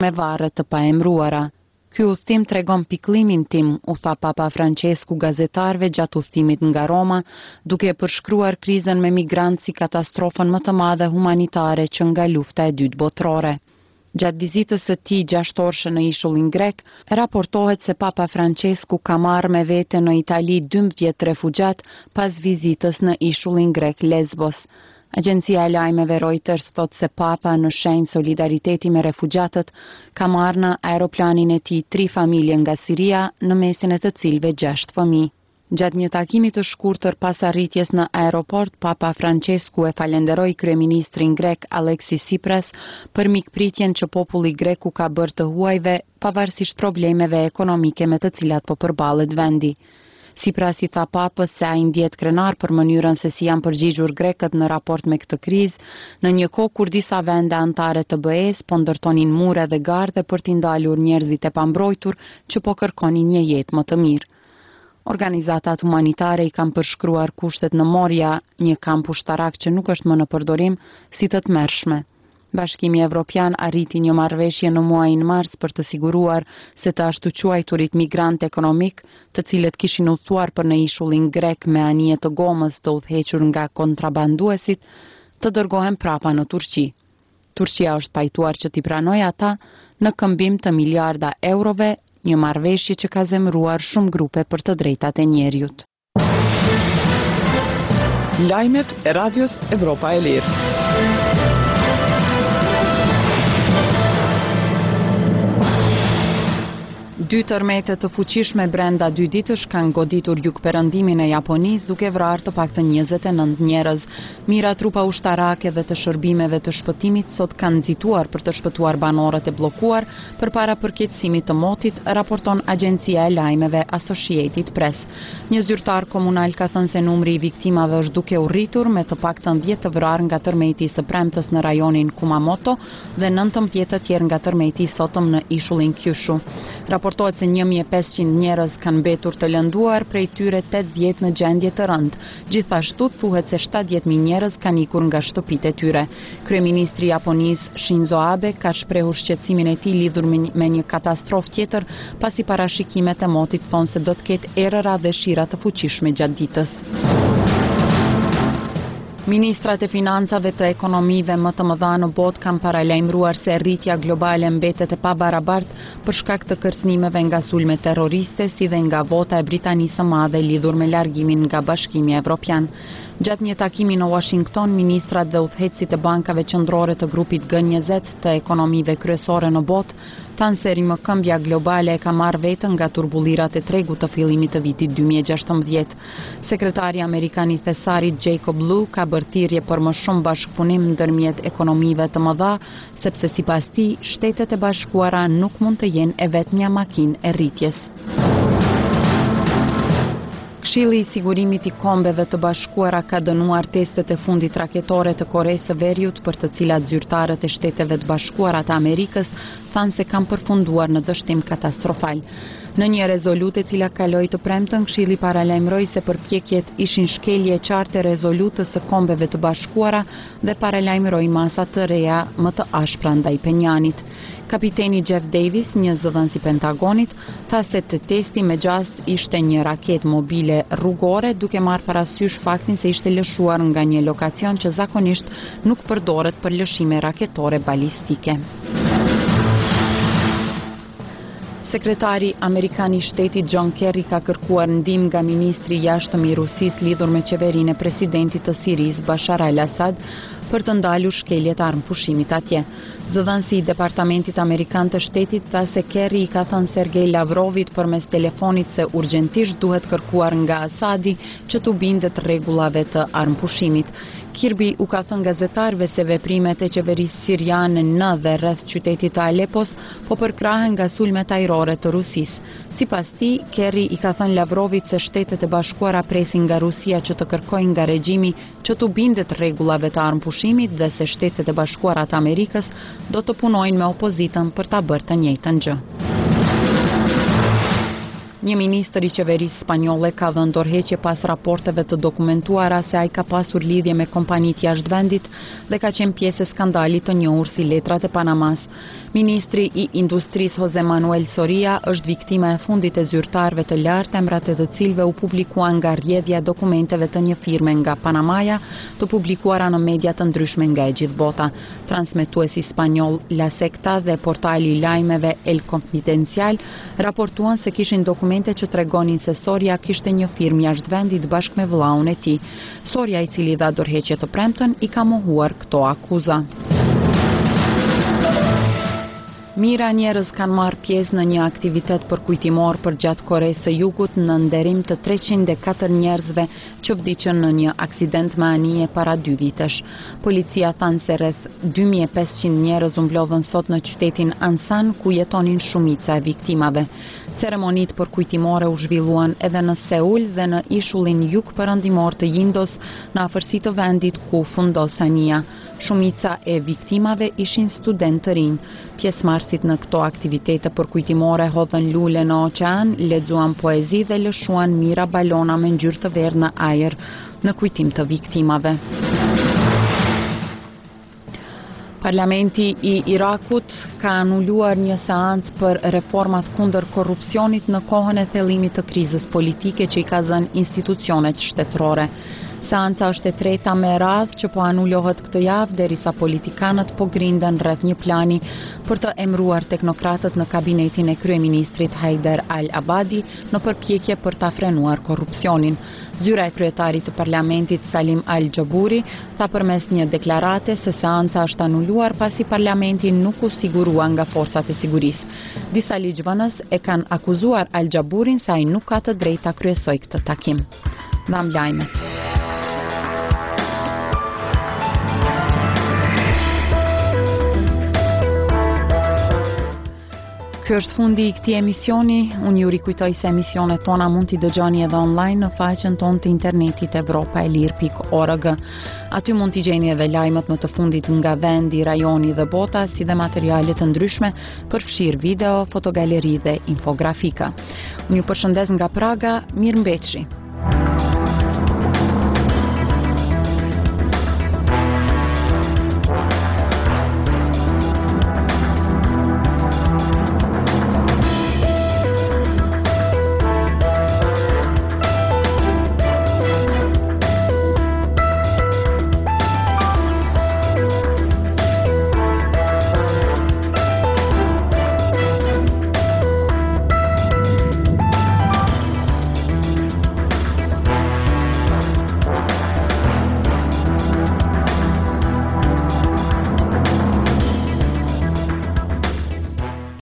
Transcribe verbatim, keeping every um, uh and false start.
me varre të paemruara. Ky udhtim tregon pikëllimin tim, u tha Papa Francesku gazetarëve gjatë udhtimit nga Roma, duke e përshkruar krizën me migrantë si katastrofën më të madhe humanitare që nga lufta e dytë botërore. Gjatë vizitës së tij gjashtorëshe në ishullin grek, raportohet se Papa Francesku ka marrë me vete në Itali dymbëdhjetë refugjat pas vizitës në ishullin grek Lesbos. Agjencia e lajmeve Reuters thot se Papa në shenjë solidariteti me refugjatët ka marrë në aeroplanin e tij tri familje nga Siria, në mesin e të cilëve gjashtë fëmijë. Gjatë një takimi të shkurtër pas arritjes në aeroport, Papa Francesku e falenderoi kryeministrin grek Alexis Tsipras për mikpritjen që populli grek u ka bërë të huajve, pavarësisht problemeve ekonomike me të cilat po përballet vendi. Tsipras i tha Papës se ai ndjet krenar për mënyrën se si janë përgjigjur grekët në raport me këtë krizë, në një kohë kur disa vende anëtare të B E-s po ndërtonin mure dhe garde për t'i ndalur njerëzit e pambrojtur që po kërkonin një jetë më të mirë. Organizatat humanitare i kanë përshkruar kushtet në Moria, një kamp ushtarak që nuk është më në përdorim, si të tmerrshme. Bashkimi Evropian arriti një marrëveshje në muajin mars për të siguruar se të ashtu quajturit migrant ekonomik, të cilët kishin udhëtuar për në ishullin grek me anije të gomës të udhëhequr nga kontrabanduesit, të dërgohen prapa në Turqi. Turqia është pajtuar që t'i pranojë ata në këmbim të miliarda eurove, një marrëveshje që ka zemëruar shumë grupe për të drejtat e njerëzit. Lajmet e Radios Evropa e Lirë. Dy tërmete të fuqishme brenda dy ditësh kanë goditur jugperëndimin e Japonisë duke vrarë të paktën njëzet e nëntë njerëz. Mira trupa ushtarake dhe të shërbimeve të shpëtimit sot kanë nxituar për të shpëtuar banorët e bllokuar përpara përkeçësimit të motit, raporton agjencia e lajmeve Associated Press. Një zyrtar komunal ka thënë se numri i viktimave është duke u rritur me të paktën dhjetë të vrarë nga tërmeti së premtës në rajonin Kumamoto dhe nëntëmbëdhjetë të tjerë nga tërmeti i sotëm në ishullin Kyushu. Raportohet se një mijë e pesëqind njerëz kanë mbetur të lënduar, prej tyre tetëdhjetë në gjendje të rëndë. Gjithashtu thuhet se shtatëdhjetë mijë njerëz kanë ikur nga shtëpitë e tyre. Kryeministri Japonisë Shinzo Abe ka shprehur shqetësimin e tij lidhur me një katastrofë tjetër, pasi parashikimet e motit thonë se do të ketë erëra dhe shira të fuqishme gjatë ditës. Ministrat e financave të ekonomive më të mëdha në botë kanë paralajmëruar se rritja globale mbetet e pabarabartë për shkak të kërcënimeve nga sulme terroriste, si dhe nga vota e Britanisë së Madhe lidhur me largimin nga Bashkimi Evropian. Gjatë një takimi në Washington, ministrat dhe udhëheqësit e bankave qendrore të grupit G njëzet të ekonomive kryesore në botë thanë se rimëkëmbja globale e ka marrë vetën nga turbullirat e tregut të fillimit të vitit dy mijë e gjashtëmbëdhjetë. Sekretari amerikan i thesarit Jacob Lew ka bërë thirrje për më shumë bashkëpunim ndërmjet ekonomive të mëdha, sepse sipas tij Shtetet e Bashkuara nuk mund të jenë e vetmja makinë e rritjes. Këshilli i sigurimit i kombeve të bashkuara ka dënuar testet e fundit raketore të Koresë së Veriut, për të cilat zyrtarët e Shteteve të Bashkuara të Amerikës thanë se kanë përfunduar në dështim katastrofal. Në një rezolutë e cila kaloi të premtën, Këshilli paralajmëroi se përpjekjet ishin shkelje e qartë e rezolutës së kombeve të bashkuara dhe paralajmëroi masa të reja më të ashpra ndaj Penjanit. Kapiteni Jeff Davis, një zëdhënës i Pentagonit, tha se të testi me gjast ishte një raket mobile rrugore, duke marrë parasysh faktin se ishte lëshuar nga një lokacion që zakonisht nuk përdoret për lëshime raketore balistike. Sekretari Amerikan i Shtetit John Kerry ka kërkuar ndihmë nga ministri i jashtëm i Rusisë lidhur me qeverinë e presidentit të Sirisë Bashar al-Assad për të ndalur shkeljet armë fushimit atje. Zëdhënësi i Departamentit Amerikan të Shtetit tha se Kerry i ka thënë Sergej Lavrovit përmes telefonit se urgjentisht duhet kërkuar nga Asadi që t'u bindet rregullave të armëpushimit. Kirby u ka thënë gazetarëve se veprimet e qeverisë siriane në dhe rreth qytetit të Alepos po përkrahen nga sulmet ajrore të Rusisë. Sipas tij, Kerry i ka thënë Lavrovit se Shtetet e Bashkuara presin nga Rusia që të kërkojnë nga regjimi që t'u bindet rregullave të armëpushimit dhe se Shtetet e Bashkuara të Amerikës do të punojnë me opozitën për ta bërë të njëjtën gjë. Një ministër i qeverisë spanjolle ka dhënë dorëheqje pas raporteve të dokumentuara se ai ka pasur lidhje me kompanitë jashtë vendit dhe ka qenë pjesë e skandalit të njohur si letrat e Panamas. Ministri i Industrisë Jose Manuel Soria është viktima e fundit e zyrtarëve të lartë, emrat e të cilëve u publikuan nga rrjedhja e dokumenteve të një firme nga Panamaja, të publikuara në media të ndryshme nga e gjithë bota. Transmetuesi spanjoll La Secta dhe portali i lajmeve El Confidencial raportuan se kishin dokumente që tregonin se Soria kishte një firmë jashtë vendit bashkë me vëllaun e tij. Soria, i cili dha dorëheqje të premten, i ka mohuar këto akuza. Mira njerëz kanë marrë pjesë në një aktivitet përkujtimor për gjatë Koresë së Jugut në nderim të treqind e katër njerëzve që vdiqën në një aksident me anije para dy vitesh. Policia thanë se rreth dy mijë e pesëqind njerëz u mblodhën sot në qytetin Ansan, ku jetonin shumica e viktimave. Ceremonitë përkujtimore u zhvilluan edhe në Seul dhe në ishullin jug-perëndimor të Jindos, në afërsi të vendit ku fundos anija. Shumica e viktimave ishin studentë të rinj. Pjesëmarrësit në këto aktivitete përkujtimore hodhën lule në oqean, lexuan poezi dhe lëshuan mira balona me ngjyrë të verdhë në ajër në kujtim të viktimave. Parlamenti i Irakut ka anuluar një seancë për reformat kundër korrupsionit në kohën e thellimit të krizës politike që i ka zënë institucionet shtetërore. Seanca është e treta me radhë që po anulohet këtë javë derisa politikanët po grinden rreth një plani për të emëruar teknokratët në kabinetin e kryeministrit Haider al-Abadi në përpjekje për ta frenuar korrupsionin. Zyra e kryetarit të parlamentit Salim al-Gjaburi tha përmes një deklarate se seanca është anuluar pasi parlamenti nuk u sigurua nga forcat e sigurisë. Disa ligjvënës e kanë akuzuar al-Gjaburin se ai nuk ka të drejtë ta kryesojë këtë takim. Dham lajmet. Ky është fundi i këtij emisioni. Unë ju rikujtoj se emisionet tona mund t'i dëgjoni edhe online në faqen tonë të internetit evropa e lir pikë org. Aty mund t'i gjeni edhe lajmet më të fundit nga vendi, rajoni dhe bota, si dhe materiale të ndryshme, përfshirë video, fotogaleri dhe infografika. Unë ju përshëndes nga Praga, mirëmbëjtje.